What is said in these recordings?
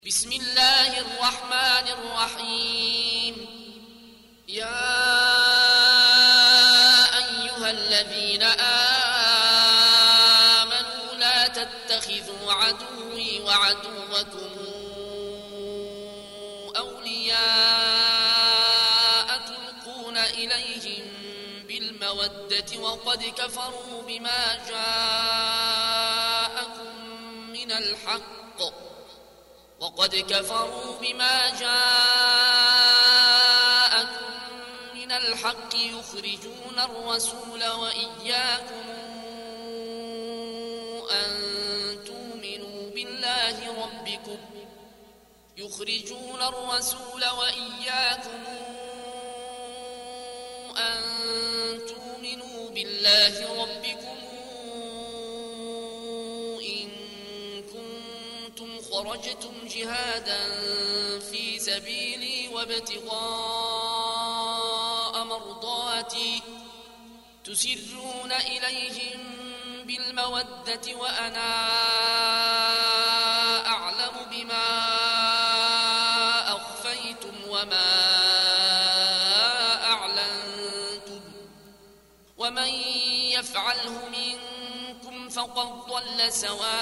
بسم الله الرحمن الرحيم. يا أيها الذين آمنوا لا تتخذوا عدوي وعدوكم أولياء تلقون إليهم بالمودة وقد كفروا بما جاءكم من الحق يخرجون الرسول وإياكم أن تؤمنوا بالله ربكم إن كنتم خرجتم جهادا في سبيلي وابتغاء مرضاتي تسرون إليهم بالمودة وأنا أعلم بما أخفيتم وما أعلنتم ومن يفعله منكم فقد ضل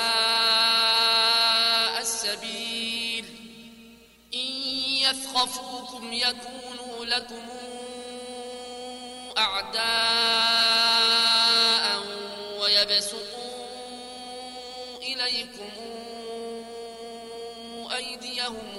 سواء السبيل. إن يثقفوكم يكونوا لكم أعداء ويبسطوا إليكم أيديهم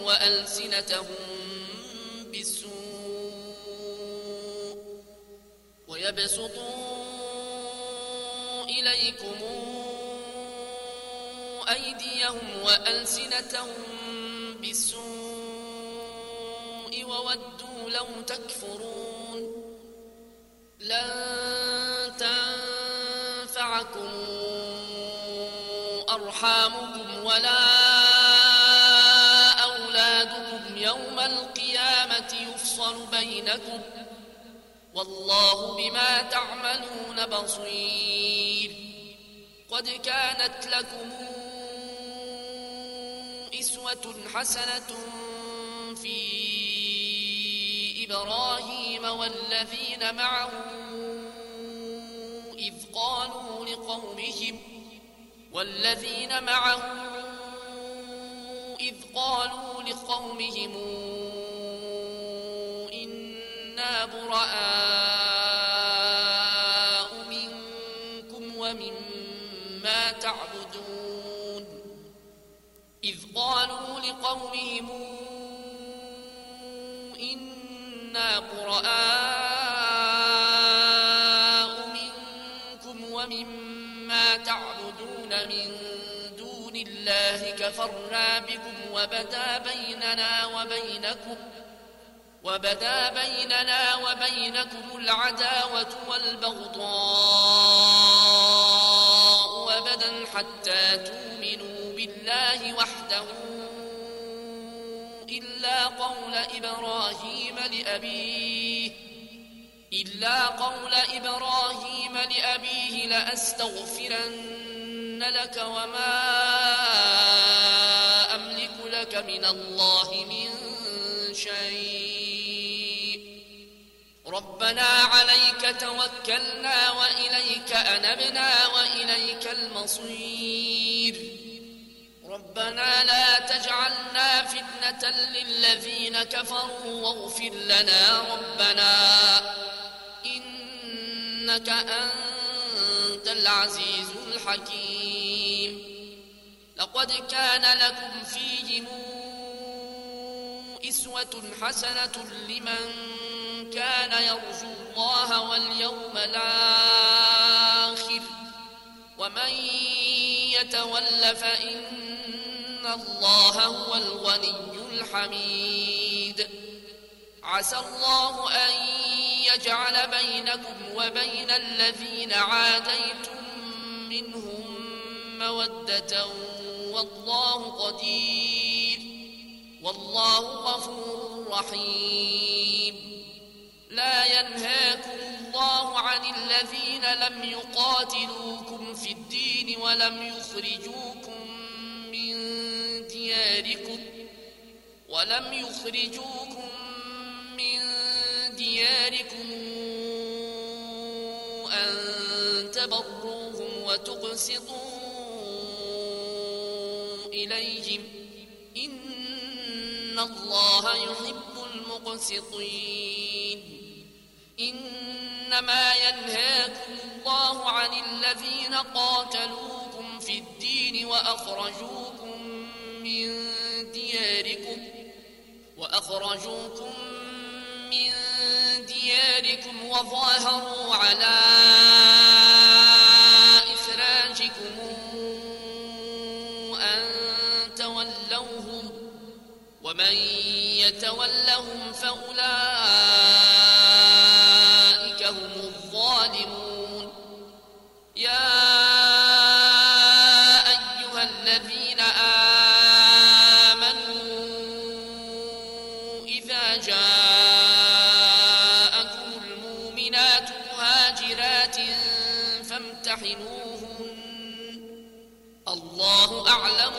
وألسنتهم بالسوء وودوا لو تكفرون. لن تنفعكم أرحامكم ولا أولادكم يوم القيامة يفصل بينكم والله بما تعملون بصير. قد كانت لكم أسوة حسنة في إبراهيم والذين معه إذ قالوا لقومهم إنا براء منكم ومما تعبدون من دون الله كفرنا بكم وبدا بيننا وبينكم العداوة والبغضاء أبدا حتى تؤمنوا بالله وحده إلا قول إبراهيم لأبيه لأستغفرن لك وما أملك لك من الله من شيء. ربنا عليك توكلنا وإليك أنبنا وإليك المصير. ربنا لا تجعلنا فتنة للذين كفروا واغفر لنا ربنا إنك أنت العزيز الحكيم. لقد كان لكم فيهم أسوة حسنة لمن كان يرجو الله واليوم الآخر ومن يتول فإن الله هو الغني الحميد. عسى الله أن يجعل بينكم وبين الذين عاديتم منهم مودة والله قدير والله غفور رحيم. لا ينهاكم الله عن الذين لم يقاتلوكم في الدين ولم يخرجوكم من دياركم ولم يخرجوكم من دياركم أن تبروهم وتقسطوا إليهم إن الله يحب المقسطين إنما ينهاكم الله عن الذين قاتلوكم في الدين وأخرجوكم من دياركم وظاهروا على إخراجكم أن تولوهم ومن يتولهم فأولئك هم الظالمون يا أيها الذين آمنوا إذا جاءكم المؤمنات مهاجرات فامتحنوهن الله أعلم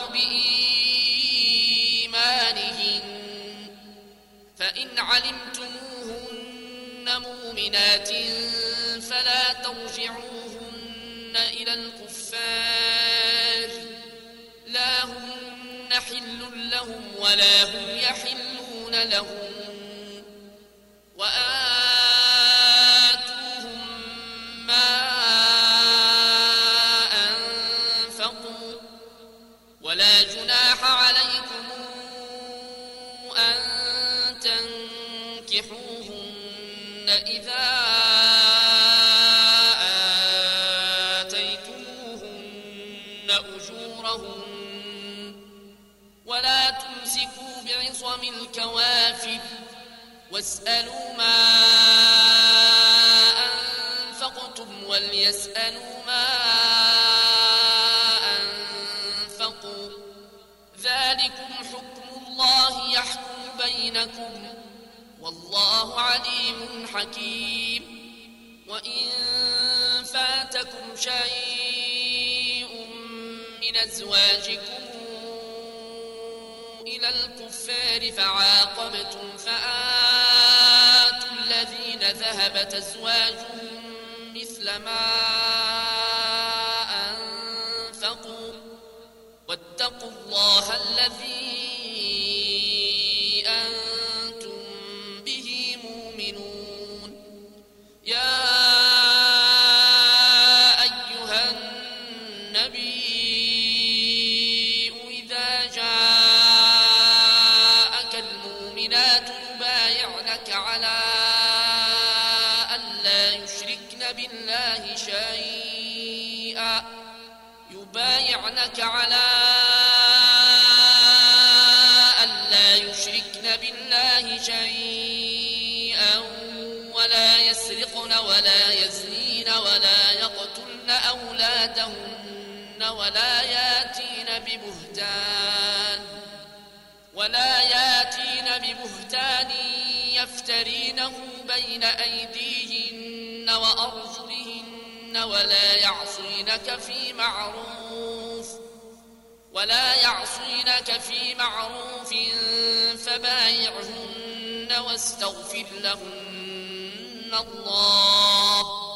بإيمانهن فإن علمتموهن مؤمنات فلا ترجعوهن إلى الكفار لا هن حل لهم ولا هم يحلون لهم وآتوهم ما أنفقوا ولا جناح عليكم أن تنكحوهن إذا آتيتموهن أجورهن ولا تمسكوا بعصم الكوافر واسألوا ما أنفقتم وليسألوا ما أنفقوا ذلكم حكم الله يحكم بينكم والله عليم حكيم وإن فاتكم شيء من أزواجكم إلى الكفار فعاقبتم فآتوا الذين ذهبت أزواجهم مثل ما أنفقوا واتقوا الله الذي أنتم به مؤمنون يا أيها النبي إذا جاءك المؤمنات يبايعنك على ألا يشركن بالله شيئا ولا يسرقن ولا يزنين ولا ياتين ببهتان يفترينه بين أيديهن وأرجلهن ولا يعصينك في معروف فبايعهن واستغفر لهن الله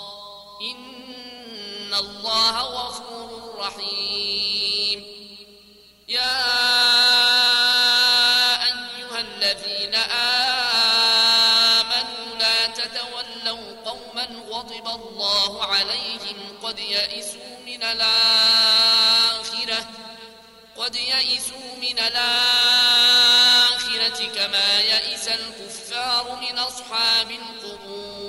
إن الله غفور رحيم يا أيها الذين آمنوا لا تتولوا قوما غضب الله عليهم قد يئسوا من الآخرة كما يئس الكفار من أصحاب القبور